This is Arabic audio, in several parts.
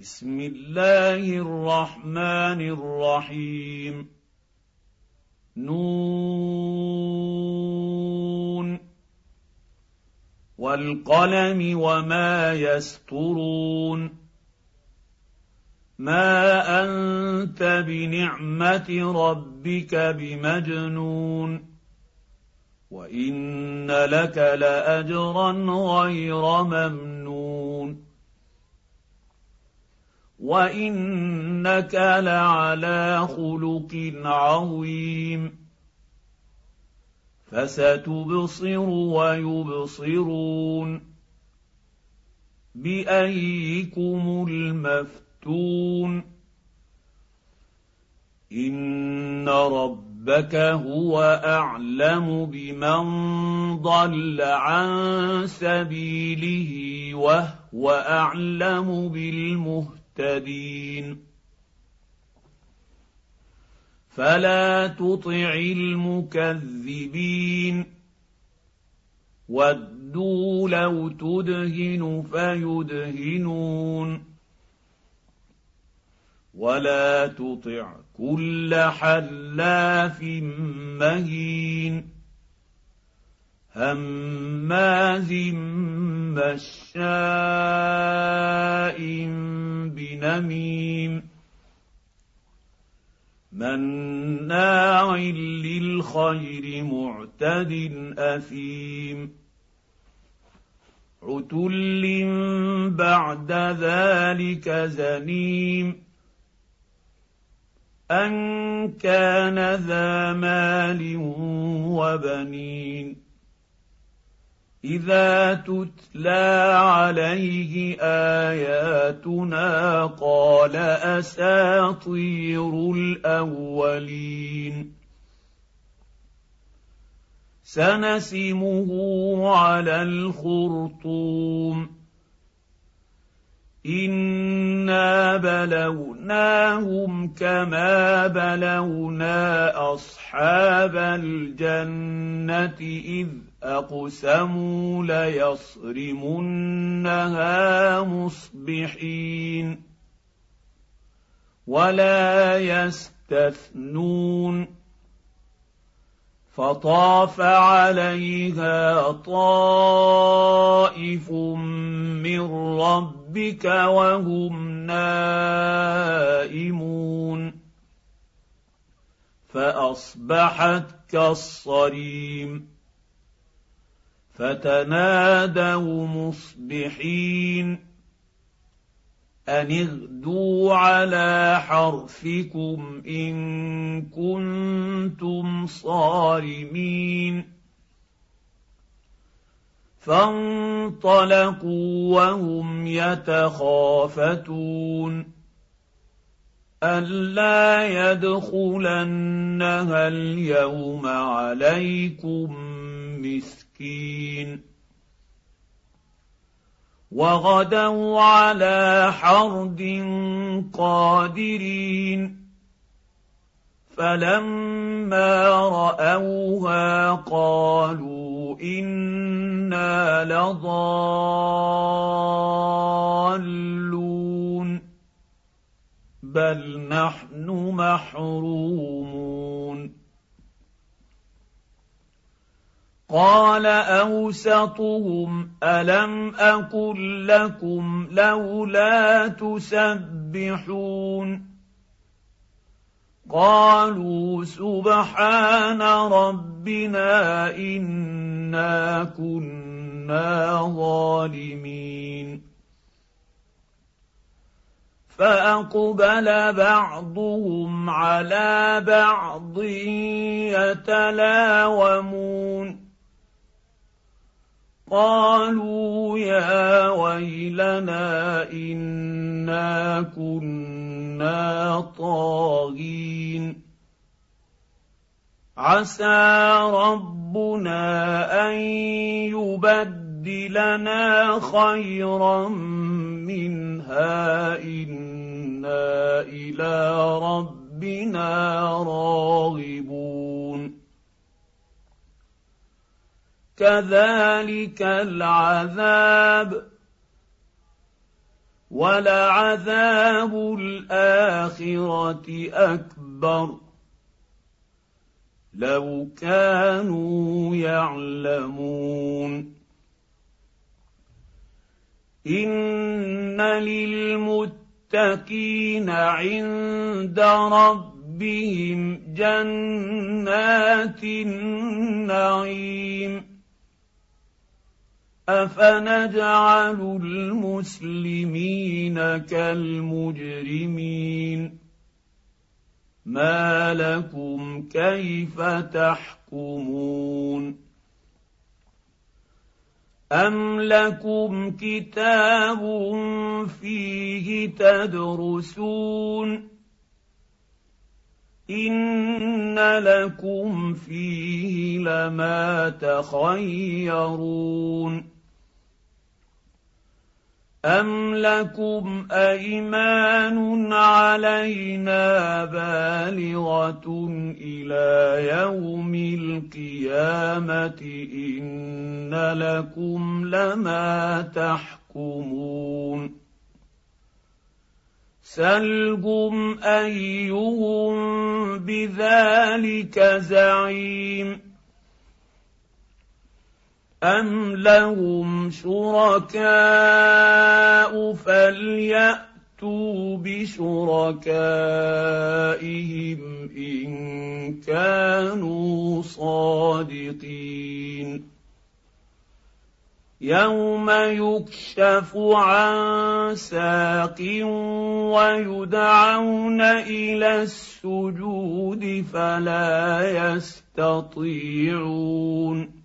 بسم الله الرحمن الرحيم نون والقلم وما يسطرون ما أنت بنعمة ربك بمجنون وإن لك لأجرا غير ممنون وإنك لعلى خلق عظيم فستبصر ويبصرون بأيكم المفتون إن ربك هو أعلم بمن ضل عن سبيله وهو أعلم بالمهتدين فلا تطع المكذبين ودوا لو تدهن فيدهنون ولا تطع كل حلاف مهين هماز مشاء بنميم مناع للخير معتد أثيم عتل بعد ذلك زنيم أن كان ذا مال وبنين إذا تتلى عليه آياتنا قال أساطير الأولين سنسمه على الخرطوم إنا بلوناهم كما بلونا أصحاب الجنة إذ أقسموا ليصرمنها مصبحين ولا يستثنون فطاف عليها طائف من ربك وهم نائمون فأصبحت كالصريم فتنادوا مصبحين أن اغدوا على حرثكم إن كنتم صارمين فانطلقوا وهم يتخافتون ألا يدخلنها اليوم عليكم مسكين وغدوا على حرد قادرين فلما رأوها قالوا إنا لضالون بل نحن محرومون قال أوسطهم ألم أقل لكم لولا تسبحون قالوا سبحان ربنا إنا كنا ظالمين فأقبل بعضهم على بعض يتلاومون قالوا يا ويلنا إنا كنا طاغين عسى ربنا أن يبدلنا خيرا منها إنا إلى ربنا راغبون كذلك العذاب وَلَعَذَابُ الْآخِرَةِ أَكْبَرُ لَوْ كَانُوا يَعْلَمُونَ إِنَّ لِلْمُتَّقِينَ عِندَ رَبِّهِمْ جَنَّاتِ النَّعِيمِ أَفَنَجْعَلُ الْمُسْلِمِينَ كَالْمُجْرِمِينَ مَا لَكُمْ كَيْفَ تَحْكُمُونَ أَمْ لَكُمْ كِتَابٌ فِيهِ تَدْرُسُونَ إِنَّ لَكُمْ فِيهِ لَمَا تَخَيَّرُونَ أَمْ لَكُمْ أَيْمَانٌ عَلَيْنَا بَالِغَةٌ إِلَىٰ يَوْمِ الْقِيَامَةِ إِنَّ لَكُمْ لَمَا تَحْكُمُونَ سَلْهُمْ أَيُّهُم بِذَٰلِكَ زَعِيمٌ أَمْ لَهُمْ شُرَكَاءُ فَلْيَأْتُوا بِشُرَكَائِهِمْ إِن كَانُوا صَادِقِينَ يَوْمَ يُكْشَفُ عَن سَاقٍ وَيُدْعَوْنَ إِلَى السُّجُودِ فَلَا يَسْتَطِيعُونَ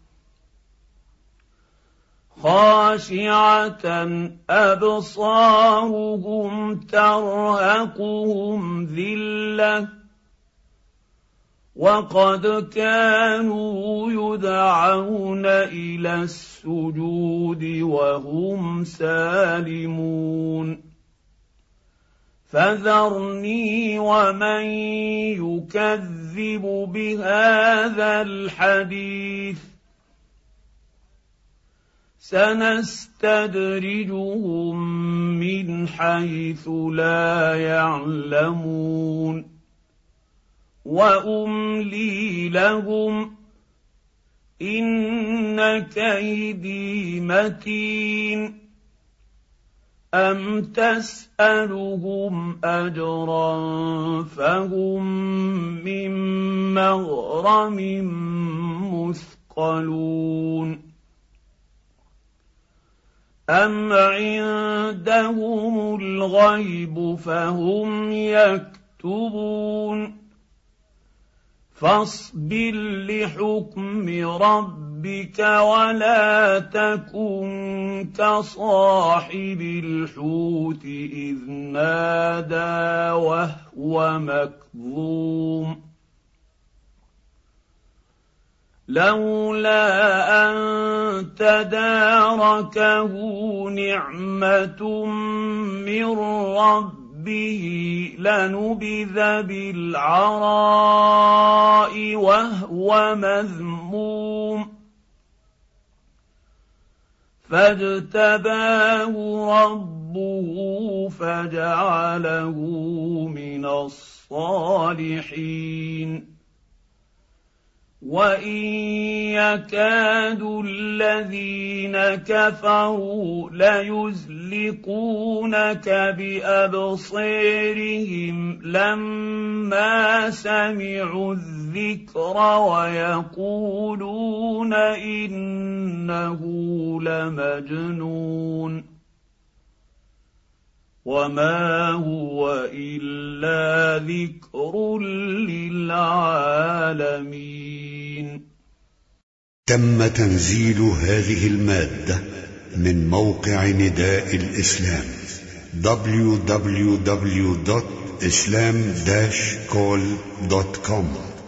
خَاشِعَةً أَبْصَارُهُمْ تَرْهَقُهُمْ ذِلَّةٌ وَقَدْ كَانُوا يُدْعَوْنَ إِلَى السُّجُودِ وَهُمْ سَالِمُونَ فَذَرْنِي وَمَن يُكَذِّبُ بِهَٰذَا الْحَدِيثِ سَنَسْتَدْرِجُهُم مِّنْ حَيْثُ لَا يَعْلَمُونَ وَأُمْلِي لَهُمْ إِنَّ كَيْدِي مَتِينٌ أَمْ تَسْأَلُهُمْ أَجْرًا فَهُم مِّن مَّغْرَمٍ مُّثْقَلُونَ أَمْ عِندَهُمُ الْغَيْبُ فَهُمْ يَكْتُبُونَ فَاصْبِرْ لِحُكْمِ رَبِّكَ وَلَا تَكُن كَصَاحِبِ الْحُوتِ إِذْ نَادَىٰ وَهُوَ مَكْظُومٌ لَّوْلَا أَن تَدَارَكَهُ نِعْمَةٌ مِّن رَّبِّهِ لَنُبِذَ بِالْعَرَاءِ وَهُوَ مَذْمُومٌ فَاجْتَبَاهُ رَبُّهُ فَجَعَلَهُ مِنَ الصَّالِحِينَ وَإِن يَكَادُ الَّذِينَ كَفَرُوا لَيُزْلِقُونَكَ بِأَبْصَارِهِمْ لَمَّا سَمِعُوا الذِّكْرَ وَيَقُولُونَ إِنَّهُ لَمَجْنُونٌ وَمَا هُوَ إِلَّا ذِكْرٌ لِّلْعَالَمِينَ. تم تنزيل هذه المادة من موقع نداء الإسلام www.islam-call.com